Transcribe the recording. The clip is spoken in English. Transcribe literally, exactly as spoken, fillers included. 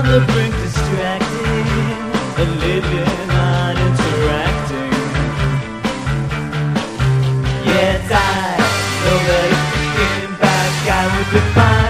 the brink, distracting and living on interacting. Yet I know that if thinking back I would define